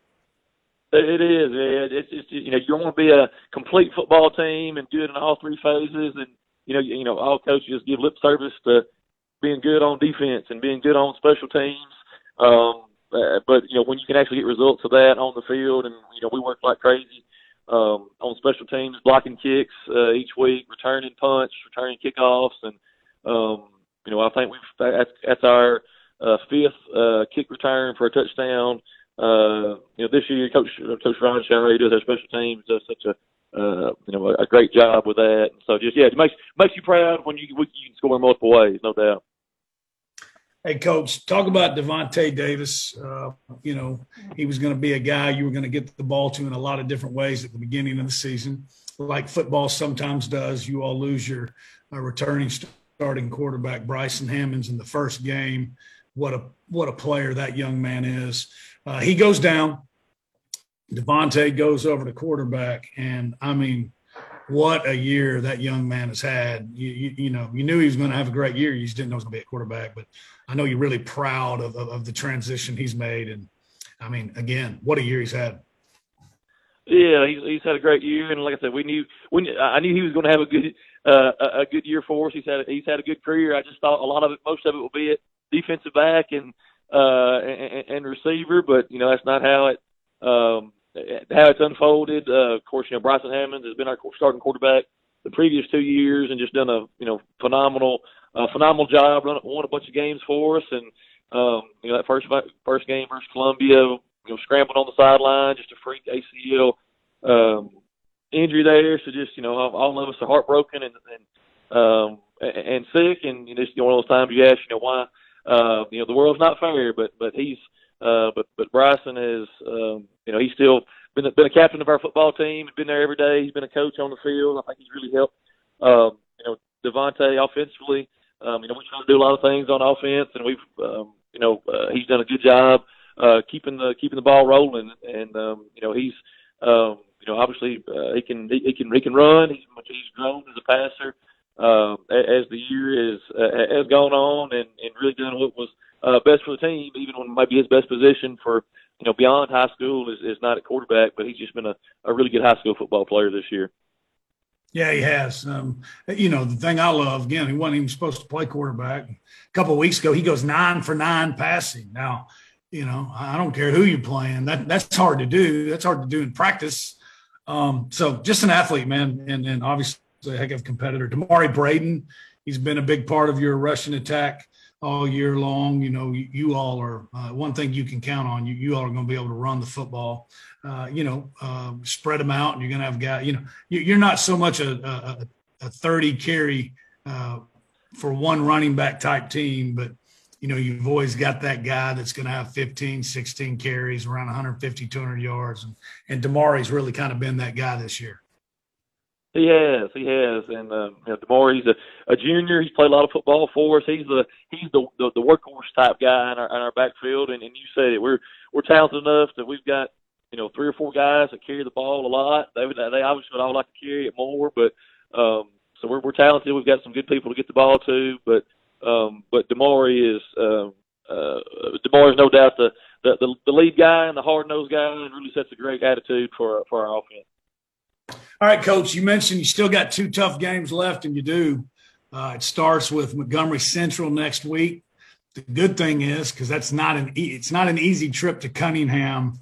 It is. It's, it's you know, you want to be a complete football team and do it in all three phases. And you know, you know, all coaches give lip service to being good on defense and being good on special teams. Um, uh, but you know, when you can actually get results of that on the field, and you know, we work like crazy um, on special teams, blocking kicks uh, each week, returning punts, returning kickoffs, and um, you know, I think we've that's, that's our uh, fifth uh, kick return for a touchdown. Uh, you know, this year, Coach Coach Ryan Shire does our special teams does such a uh, you know a, a great job with that. And so just yeah, it makes makes you proud when you you can score in multiple ways, no doubt. Hey, Coach, talk about Devontae Davis. Uh, you know, he was going to be a guy you were going to get the ball to in a lot of different ways at the beginning of the season. Like football sometimes does, you all lose your uh, returning starting quarterback, Bryson Hammonds, in the first game. What a what a player that young man is. Uh, he goes down. Devontae goes over to quarterback, and, I mean, what a year that young man has had. You, you, you know, you knew he was going to have a great year. You just didn't know he was going to be a quarterback. But I know you're really proud of, of, of the transition he's made. And, I mean, again, what a year he's had. Yeah, he's, he's had a great year. And like I said, we knew we, I knew he was going to have a good uh, a, a good year for us. He's had, he's had a good career. I just thought a lot of it, most of it will be at defensive back and, uh, and, and receiver. But, you know, that's not how it um, – how it's unfolded. Uh, of course, you know, Bryson Hammonds has been our starting quarterback the previous two years and just done a, you know, phenomenal, uh, phenomenal job, run, won a bunch of games for us. And, um, you know, that first, first game versus Columbia, you know, scrambled on the sideline, just a freak A C L, um, injury there. So just, you know, all, all of us are heartbroken and, and, um, and sick. And, you know, just, you know, one of those times you ask, you know, why, uh, you know, the world's not fair, but, but he's, Uh, but but Bryson is, um, you know, he's still been a, been a captain of our football team. He's been there every day. He's been a coach on the field. I think he's really helped, um, you know, Devontae offensively. Um, you know, we try to do a lot of things on offense, and we've, um, you know, uh, he's done a good job uh, keeping the keeping the ball rolling. And um, you know, he's, um, you know, obviously uh, he can he, he can he can run. He's he's grown as a passer um, as the year is uh, has gone on, and, and really done what was Uh, best for the team, even when maybe his best position for, you know, beyond high school is, is not at quarterback, but he's just been a, a really good high school football player this year. Yeah, he has. Um, you know, the thing I love, again, he wasn't even supposed to play quarterback. A couple of weeks ago, he goes nine for nine passing. Now, you know, I don't care who you're playing. That That's hard to do. That's hard to do in practice. Um, so just an athlete, man, and, and obviously a heck of a competitor. Damari Braden, he's been a big part of your rushing attack all year long. You know, you, you all are uh, one thing you can count on. You you all are going to be able to run the football. Uh, you know, uh, spread them out, and you're going to have guys. You know, you, you're not so much a a, a thirty carry uh, for one running back type team, but you know, you've always got that guy that's going to have fifteen, sixteen carries, around one fifty, two hundred yards, and and Damari's really kind of been that guy this year. He has, he has, and um, you know, Damari, he's a, a junior. He's played a lot of football for us. He's the he's the the, the workhorse type guy in our in our backfield. And, and you said it, we're we're talented enough that we've got, you know, three or four guys that carry the ball a lot. They they obviously would all like to carry it more, but um, so we're we're talented. We've got some good people to get the ball to, but um, but Damari is um, uh, Damari is no doubt the, the the the lead guy and the hard nosed guy, and really sets a great attitude for for our offense. All right, Coach, you mentioned you still got two tough games left, and you do. Uh, it starts with Montgomery Central next week. The good thing is, because that's not an e- it's not an easy trip to Cunningham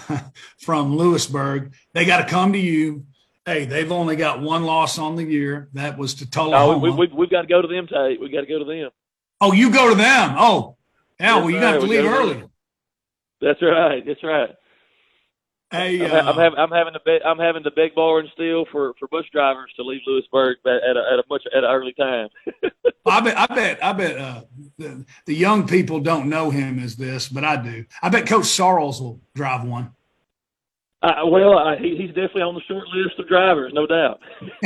from Lewisburg. They got to come to you. Hey, they've only got one loss on the year. That was to Tullahoma. No, we, we, we've got to go to them, Tate. We've got to go to them. Oh, you go to them. Oh, Yeah, well, you got to leave early. That's right. That's right. Hey, I'm, uh, I'm, having, I'm having to beg, I'm having to beg, borrow, and steal for, for bus drivers to leave Lewisburg at a, at a much at an early time. I bet I bet I bet uh, the, the young people don't know him as this, but I do. I bet Coach Sarles will drive one. Uh, well, uh, he, he's definitely on the short list of drivers, no doubt.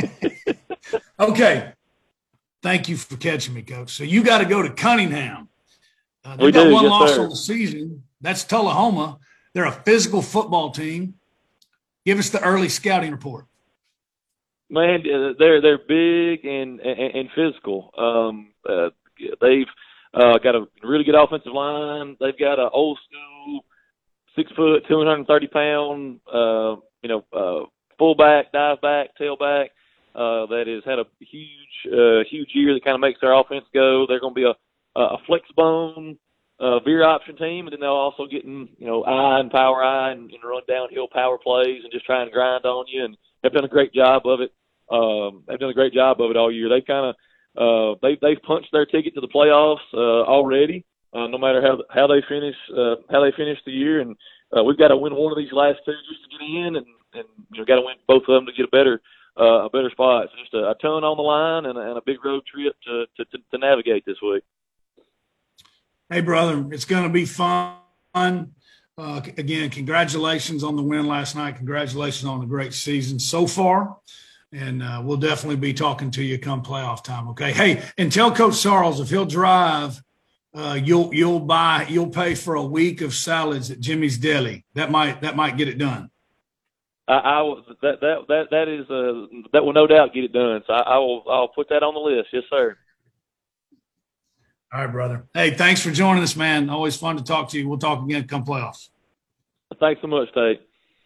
Okay. Thank you for catching me, Coach. So you got to go to Cunningham. Uh, they we got do, one yes, loss sir. on the season. That's Tullahoma. They're a physical football team. Give us the early scouting report. Man, uh, they're they're big and and, and physical. Um, uh, they've uh, got a really good offensive line. They've got an old school, six foot, two hundred and thirty pound, uh, you know, uh, fullback, dive back, tailback. Uh, that has had a huge, uh, huge year that kind of makes their offense go. They're going to be a a flex bone, uh, veer option team, and then they'll also get in, you know, eye and power eye and, and run downhill power plays and just try and grind on you. And they've done a great job of it. Um, they've done a great job of it all year. They've kind of uh, they they've punched their ticket to the playoffs uh, already. Uh, no matter how how they finish uh, how they finish the year, and uh, we've got to win one of these last two just to get in, and and you know got to win both of them to get a better uh, a better spot. So just a, a ton on the line and a, and a big road trip to, to to to navigate this week. Hey, brother, it's going to be fun. Uh, again, congratulations on the win last night. Congratulations on the great season so far. And uh, we'll definitely be talking to you come playoff time. Okay. Hey, and tell Coach Sarles if he'll drive, uh, you'll you'll buy you'll pay for a week of salads at Jimmy's Deli. That might that might get it done. I, I will, that that that that is uh, that will no doubt get it done. So I, I will I'll put that on the list. Yes, sir. All right, brother. Hey, thanks for joining us, man. Always fun to talk to you. We'll talk again come playoffs. Thanks so much, Tate.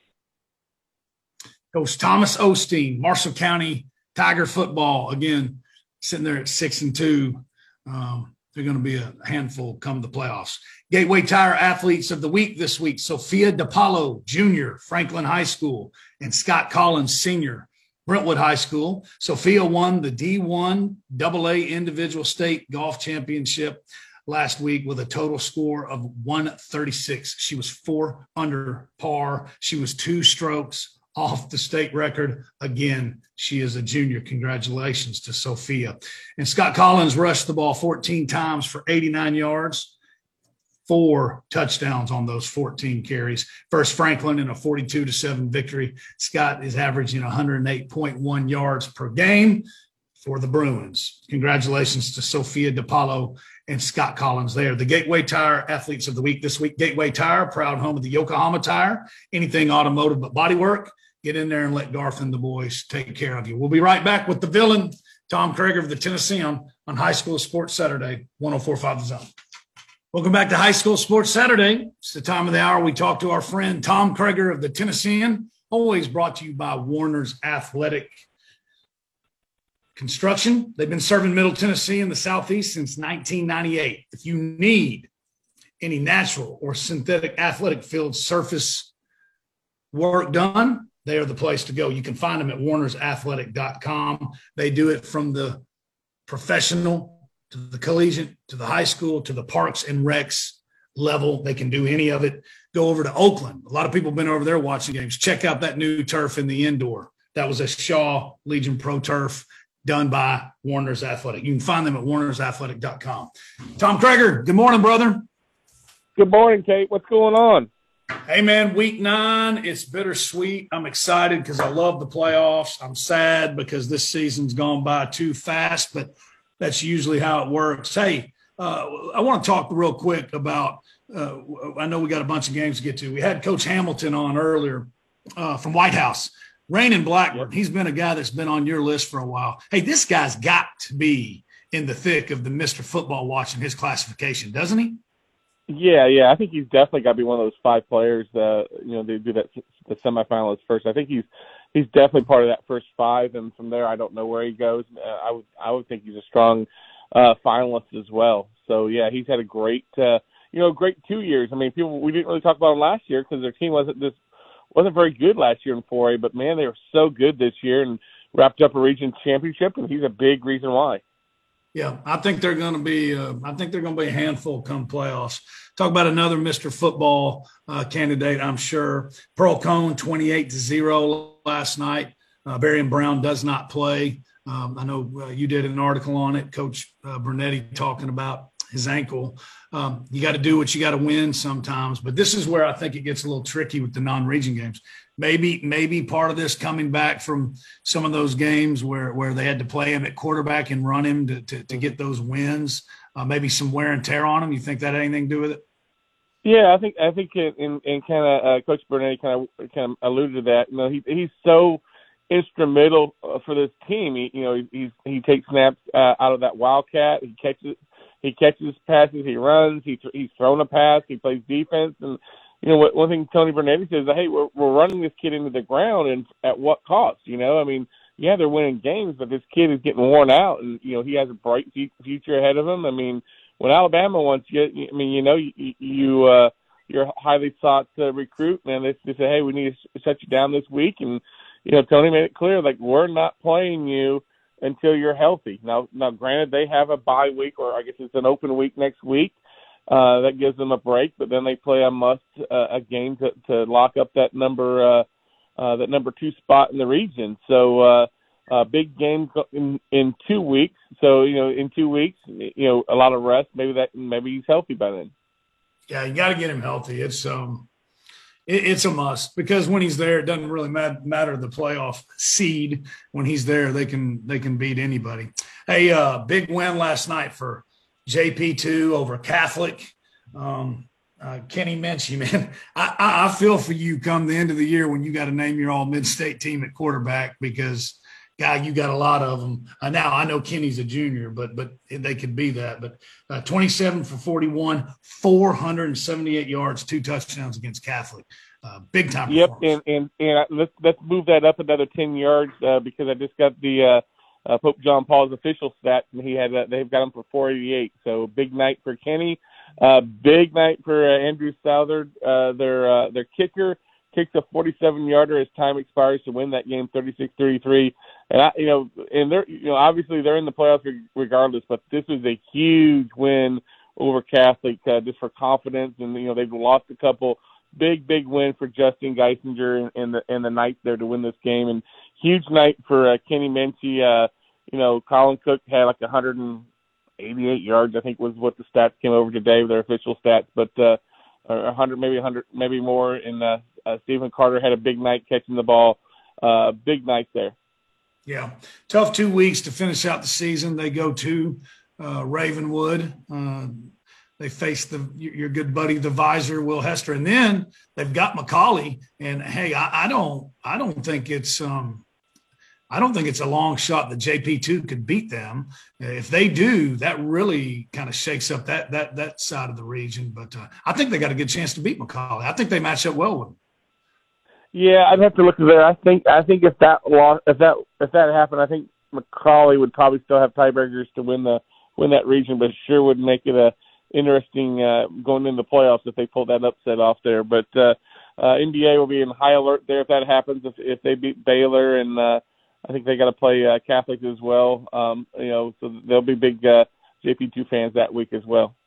Coach Thomas Osteen, Marshall County Tiger football. Again, sitting there at six and two. Um, they're going to be a handful come the playoffs. Gateway Tire Athletes of the Week this week, Sophia DePaulo, Junior, Franklin High School, and Scott Collins, Senior, Brentwood High School. Sophia won the D one double A Individual State Golf Championship last week with a total score of one thirty-six. She was four under par. She was two strokes off the state record. Again, she is a junior. Congratulations to Sophia. And Scott Collins rushed the ball fourteen times for eighty-nine yards, four touchdowns on those fourteen carries. First Franklin in a forty-two to seven victory. Scott is averaging one hundred eight point one yards per game for the Bruins. Congratulations to Sophia DePaulo and Scott Collins there. The Gateway Tire Athletes of the Week this week. Gateway Tire, proud home of the Yokohama Tire. Anything automotive but bodywork. Get in there and let Garth and the boys take care of you. We'll be right back with the villain, Tom Krager of the Tennessean, on High School Sports Saturday, one oh four point five The Zone. Welcome back to High School Sports Saturday. It's the time of the hour we talk to our friend Tom Krager of the Tennessean, always brought to you by Warner's Athletic Construction. They've been serving Middle Tennessee and the Southeast since nineteen ninety-eight. If you need any natural or synthetic athletic field surface work done, they are the place to go. You can find them at warners athletic dot com. They do it from the professional to the collegiate to the high school to the parks and recs level. They can do any of it. Go over to Oakland. A lot of people have been over there watching games. Check out that new turf in the indoor. That was a Shaw Legion Pro Turf done by Warner's Athletic. You can find them at warners athletic dot com. Tom Krager, good morning, brother. Good morning, Kate. What's going on? Hey, man, week nine, it's bittersweet. I'm excited because I love the playoffs. I'm sad because this season's gone by too fast, but that's usually how it works. Hey, uh, I want to talk real quick about uh, – I know we got a bunch of games to get to. We had Coach Hamilton on earlier uh, from White House. Raymond Blackburn, he's been a guy that's been on your list for a while. Hey, this guy's got to be in the thick of the Mister Football watching his classification, doesn't he? Yeah, yeah. I think he's definitely got to be one of those five players that, you know, they do that the semifinalists first. I think he's he's definitely part of that first five, and from there, I don't know where he goes. Uh, I would I would think he's a strong uh, finalist as well. So yeah, he's had a great uh, you know great two years. I mean, people we didn't really talk about him last year because their team wasn't this wasn't very good last year in four A, but man, they were so good this year and wrapped up a region championship, and he's a big reason why. Yeah, I think they're going to be. Uh, I think they're going to be a handful come playoffs. Talk about another Mister Football uh, candidate. I'm sure Pearl Cone twenty-eight to zero last night. Uh, Barian Brown does not play. Um, I know uh, you did an article on it, Coach uh, Bernetti, talking about his ankle. Um, you got to do what you got to win sometimes, but this is where I think it gets a little tricky with the non-region games. Maybe, maybe part of this coming back from some of those games where, where they had to play him at quarterback and run him to, to, to get those wins. Uh, maybe some wear and tear on him. You think that had anything to do with it? Yeah, I think I think in, in kind of uh, Coach Bernetti kind of kind of alluded to that. You know, he he's so instrumental for this team. He, you know, he he's, he takes snaps uh, out of that wildcat. He catches he catches passes. He runs. He he's thrown a pass. He plays defense. And you know, what, one thing Tony Bernetti says, hey, we're we're running this kid into the ground, and at what cost? You know, I mean, yeah, they're winning games, but this kid is getting worn out, and you know, he has a bright future ahead of him. I mean, when Alabama wants you, I mean, you know, you, you uh, you're a highly sought uh, recruit, man. They, they say, hey, we need to shut you down this week, and you know, Tony made it clear, like, we're not playing you until you're healthy. Now, now, granted, they have a bye week, or I guess it's an open week next week. Uh, that gives them a break, but then they play a must uh, a game to, to lock up that number uh, uh, that number two spot in the region. So, uh, uh, big game in, in two weeks. So, you know, in two weeks, you know, a lot of rest. Maybe that maybe he's healthy by then. Yeah, you got to get him healthy. It's um, it, it's a must because when he's there, it doesn't really matter, matter the playoff seed. When he's there, they can they can beat anybody. Hey, uh, big win last night for J P two over Catholic. Um, uh, Kenny Minchie, man, I, I, I feel for you come the end of the year when you got to name your all mid-state team at quarterback because, guy, you got a lot of them. Uh, now, I know Kenny's a junior, but but they could be that. But uh, twenty-seven for forty-one, four hundred seventy-eight yards, two touchdowns against Catholic. Uh, big time. Yep, and, and, and let's, let's move that up another ten yards uh, because I just got the uh, – Uh, Pope John Paul's official stats, and he had uh, they've got him for four eighty-eight. So big night for Kenny, uh, big night for uh, Andrew Southard. Uh, their uh, their kicker kicks a forty-seven yarder as time expires to win that game, thirty-six thirty-three. And I, you know, and they're you know obviously they're in the playoffs regardless, but this is a huge win over Catholic uh, just for confidence, and you know they've lost a couple. Big, big win for Justin Geisinger and the and the Knights there to win this game, and huge night for uh, Kenny Minchie. Uh, you know, Colin Cook had like one hundred eighty-eight yards, I think was what the stats came over today, their official stats, but uh, one hundred, maybe one hundred, maybe more. And uh, uh, Stephen Carter had a big night catching the ball. Uh, big night there. Yeah, tough two weeks to finish out the season. They go to uh, Ravenwood. Uh, They face the your good buddy, the visor, Will Hester, and then they've got McCallie. And hey, I, I don't, I don't think it's, um, I don't think it's a long shot that J P two could beat them. If they do, that really kind of shakes up that that that side of the region. But uh, I think they got a good chance to beat McCallie. I think they match up well with them. Yeah, I'd have to look at there. I think I think if that loss, if that if that happened, I think McCallie would probably still have tiebreakers to win the win that region, but sure would make it a interesting uh, going into the playoffs if they pull that upset off there. But uh, uh, N B A will be in high alert there if that happens. If, if they beat Baylor, and uh, I think they got to play uh, Catholic as well. Um, you know, so there'll be big uh, J P two fans that week as well.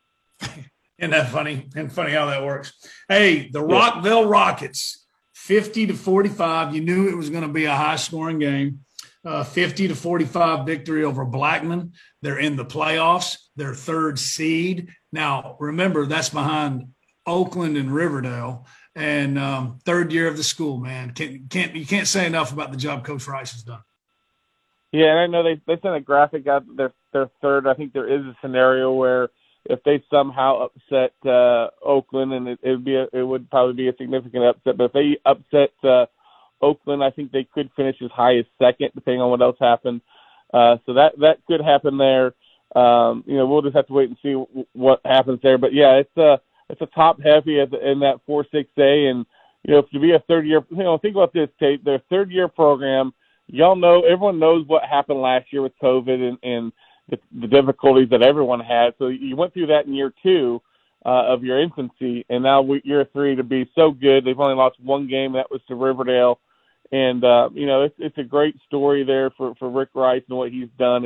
Isn't that funny? And funny how that works. Hey, the yeah. Rockville Rockets, fifty to forty-five. You knew it was going to be a high-scoring game. Uh, fifty to forty-five victory over Blackman. They're in the playoffs. They're third seed. Now, remember, that's behind Oakland and Riverdale, and um, third year of the school, man. Can't, can't, you can't say enough about the job Coach Rice has done. Yeah, and I know they, they sent a graphic out that they're, they're third. I think there is a scenario where if they somehow upset uh, Oakland, and it, it would be a, it would probably be a significant upset, but if they upset uh, Oakland, I think they could finish as high as second, depending on what else happens. Uh, so that that could happen there. Um, you know, we'll just have to wait and see w- what happens there. But yeah, it's a it's a top heavy at the, in that four six A, and you know, if to be a third year, you know, think about this, Tate. Their third year program. Y'all know, everyone knows what happened last year with COVID and, and the, the difficulties that everyone had. So you went through that in year two uh, of your infancy, and now we, year three to be so good. They've only lost one game, that was to Riverdale. And, uh, you know, it's, it's a great story there for, for Rick Rice and what he's done. And,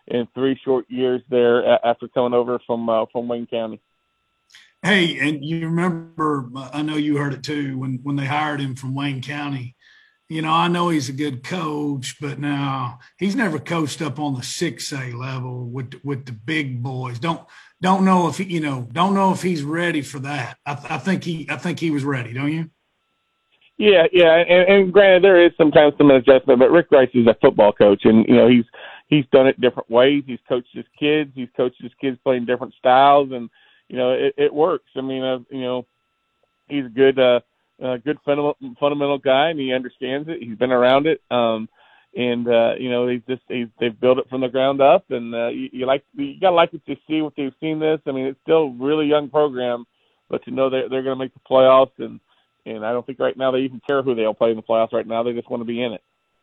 in three short years there a- after coming over from uh, from Wayne County. Hey, and you remember, I know you heard it too, when, when they hired him from Wayne County. You know, I know he's a good coach, but now he's never coached up on the six A level with with the big boys. Don't don't know if he, you know, don't know if he's ready for that. I, I think he I think he was ready, don't you? Yeah, yeah, and, and granted, there is sometimes some adjustment, but Rick Rice is a football coach, and you know he's he's done it different ways. He's coached his kids. He's coached his kids playing different styles, and you know it, it works. I mean, uh, you know, he's a good, uh, uh, good fundamental, fundamental guy, and he understands it. He's been around it, um, and uh, you know he's just he's, they've built it from the ground up, and uh, you, you like you gotta like what you see, what they've seen this. I mean, it's still a really young program, but to know that they're going to make the playoffs and. And I don't think right now they even care who they'll play in the playoffs right now. They just want to be in it.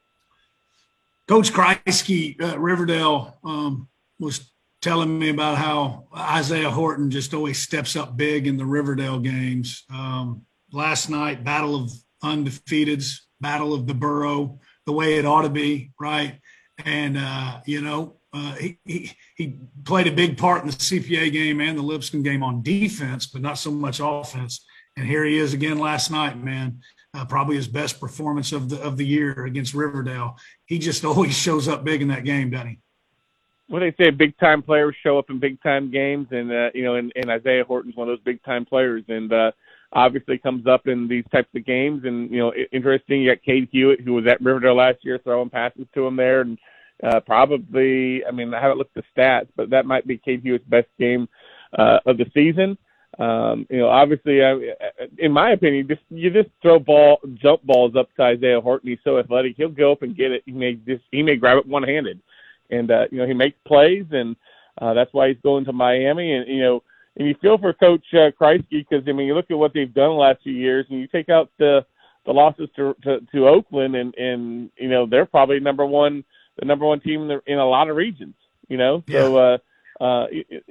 Coach Kreisky, uh, Riverdale, um, was telling me about how Isaiah Horton just always steps up big in the Riverdale games. Um, last night, Battle of Undefeateds, Battle of the Borough, the way it ought to be, right? And, uh, you know, uh, he, he he played a big part in the C P A game and the Lipscomb game on defense, but not so much offense. And here he is again last night, man. Uh, probably his best performance of the of the year against Riverdale. He just always shows up big in that game, doesn't he? Well, they say big time players show up in big time games, and uh, you know, and, and Isaiah Horton's one of those big time players, and uh, obviously comes up in these types of games. And you know, interesting. You got Cade Hewitt, who was at Riverdale last year, throwing passes to him there, and uh, probably, I mean, I haven't looked at the stats, but that might be Cade Hewitt's best game uh, of the season. Um, you know, obviously, uh, in my opinion, just you just throw ball, jump balls up to Isaiah Horton. He's so athletic; he'll go up and get it. He may just he may grab it one handed, and uh, you know he makes plays, and uh, that's why he's going to Miami. And you know, and you feel for Coach uh, Kreisky because I mean, you look at what they've done the last few years, and you take out the the losses to to, to Oakland, and and you know they're probably number one, the number one team in, the, in a lot of regions. You know, Yeah. so. Uh, Uh,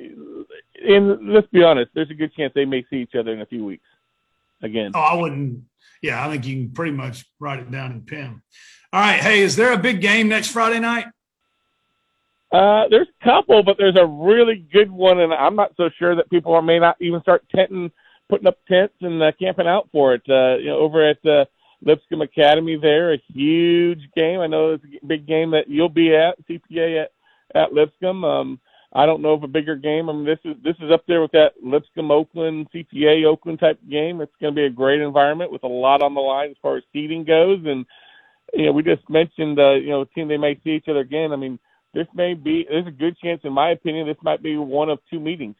and let's be honest, there's a good chance they may see each other in a few weeks again. Oh, I wouldn't. Yeah, I think you can pretty much write it down in pen. All right. Hey, is there a big game next Friday night? Uh, there's a couple, but there's a really good one, and I'm not so sure that people are, may not even start tenting, putting up tents and uh, camping out for it. Uh, you know, over at uh, Lipscomb Academy there, a huge game. I know it's a big game that you'll be at, C P A at, at Lipscomb. Um, I don't know of a bigger game. I mean, this is this is up there with that Lipscomb Oakland, C P A Oakland type game. It's going to be a great environment with a lot on the line as far as seating goes. And you know, we just mentioned uh, you know, a team they may see each other again. I mean, this may be there's a good chance, in my opinion, this might be one of two meetings.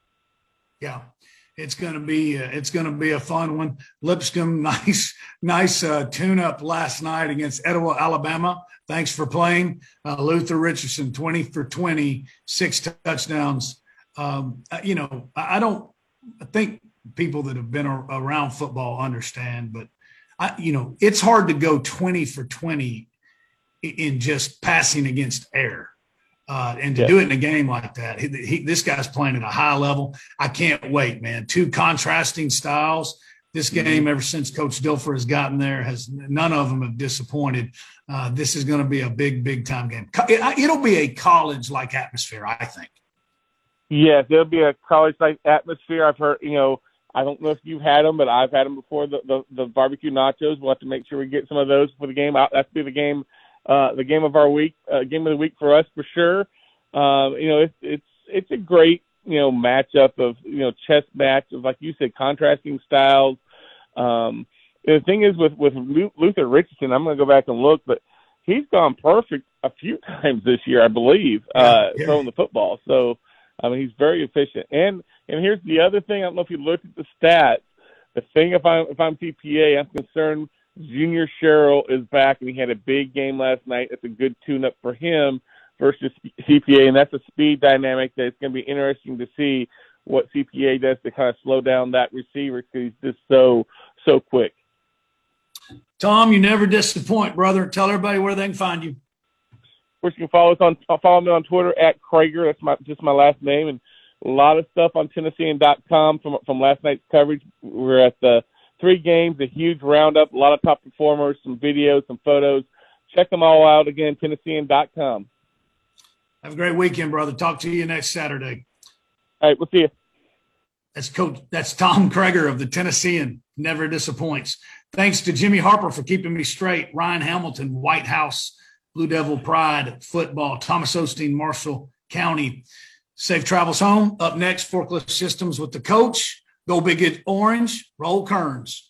Yeah, it's going to be uh, it's going to be a fun one. Lipscomb, nice nice uh, tune up last night against Etowah, Alabama. Thanks for playing. Uh, Luther Richardson, twenty for twenty, six touchdowns. Um, you know, I don't I think people that have been around football understand, but, I, you know, it's hard to go twenty for twenty in just passing against air. Uh, and to yeah. do it in a game like that, he, he, this guy's playing at a high level. I can't wait, man. Two contrasting styles. This game, mm-hmm. ever since Coach Dilfer has gotten there, has none of them have disappointed. Uh, this is going to be a big, big time game. It, it'll be a college-like atmosphere, I think. Yes, there'll be a college-like atmosphere. I've heard, you know, I don't know if you've had them, but I've had them before. The the, the barbecue nachos. We'll have to make sure we get some of those for the game. That's be the game, uh, the game of our week, uh, game of the week for us for sure. Uh, you know, it's it's it's a great, you know, matchup of, you know, chess match of, like you said, contrasting styles. Um, the thing is with, with Luther Richardson, I'm going to go back and look, but he's gone perfect a few times this year, I believe, uh, yeah. throwing the football. So, I mean, he's very efficient. And, and here's the other thing. I don't know if you looked at the stats. The thing, if I'm, if I'm T P A, I'm concerned Junior Sherrill is back, and he had a big game last night. It's a good tune-up for him versus C P A, and that's a speed dynamic that it's going to be interesting to see what C P A does to kind of slow down that receiver because he's just so, so quick. Tom, you never disappoint, brother. Tell everybody where they can find you. Of course, you can follow us on follow me on Twitter at Krager. That's my just my last name, and a lot of stuff on Tennessean dot com from from last night's coverage. We're at the three games, a huge roundup, a lot of top performers, some videos, some photos. Check them all out again, Tennessean dot com. Have a great weekend, brother. Talk to you next Saturday. All right, we'll see you. That's Coach. That's Tom Kreger of the Tennessean. Never disappoints. Thanks to Jimmy Harper for keeping me straight. Ryan Hamilton, White House, Blue Devil Pride football. Thomas Osteen, Marshall County. Safe travels home. Up next, Forklift Systems with the coach. Go Big It Orange. Roll Kearns.